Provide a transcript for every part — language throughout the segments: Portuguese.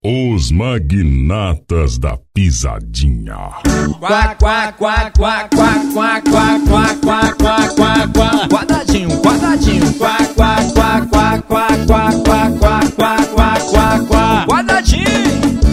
Os magnatas da pisadinha. Quá, quá, quá, quá, quá, quá, quá, quá, quá, quá, quá, quá. Quadradinho, quadradinho. Quá, quá, quá, quá, quá, quá, quá, quá, quá, quá, quá, quá. Quadradinho.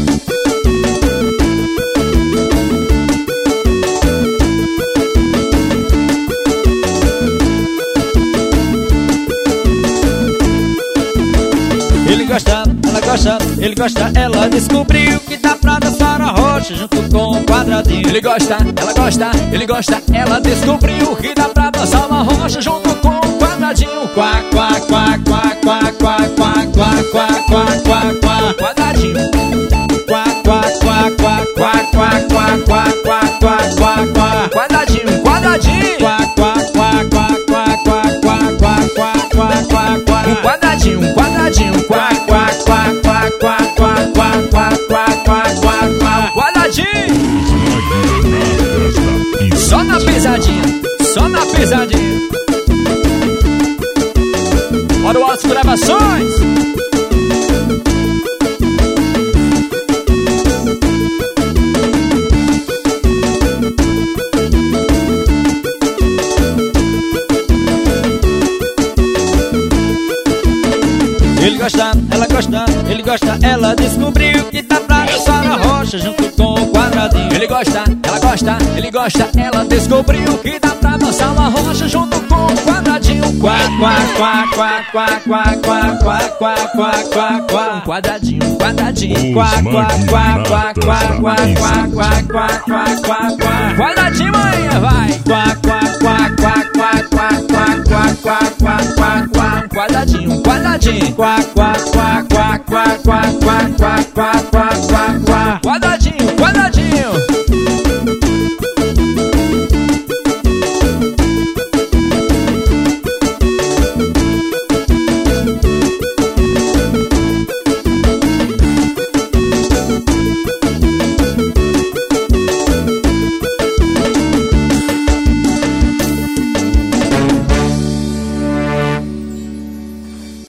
Ele gosta, ela gosta, ele gosta, ela descobriu que dá pra dançar a rocha junto com o quadradinho. Ele gosta, ela gosta, ele gosta, ela descobriu que dá pra dançar uma rocha junto com o quadradinho. Quá, quá, quá, quá, quá, quá, quá, quá, quá, quá, quá, quá, quadradinho. Quá, quá, quá, quá, quá, quá, quá, quá, quá, quá, quá, quá, quadradinho, quadradinho. Quá, quá, quá, quá, quá, quá, quá, quá, quá, quá, quá, quá, quadradinho, quadradinho. Quá, quá, quá, quá, quá, quá, quá, quá, quá, quá, quá, quá, quadradinho. Só na pisadinha, só na pisadinha. Bora o Alto Gravações. Ele gosta, ela gosta, ele gosta, ela descobriu que dá pra dançar a rocha junto com o quadradinho. Ele gosta, ela gosta, ele gosta, ela descobriu que dá pra dançar uma rocha junto com o quadradinho. Quá, quá, quá, quá, quá, quá, quá, quá, quá, quá, quá, quá, quadradinho, quadradinho. Quá, quá, quá, quá, quá, quá, quá, quá, quá, quá, quá, quá, quadradinho, mãe, vai. Quá, quá, quá, quá, quá, quá, quá, quá, quá, quá, quá, quá, quadradinho, quadradinho. Quá, quá, quá, quá, quá, quá, quá, quá, quá, quá.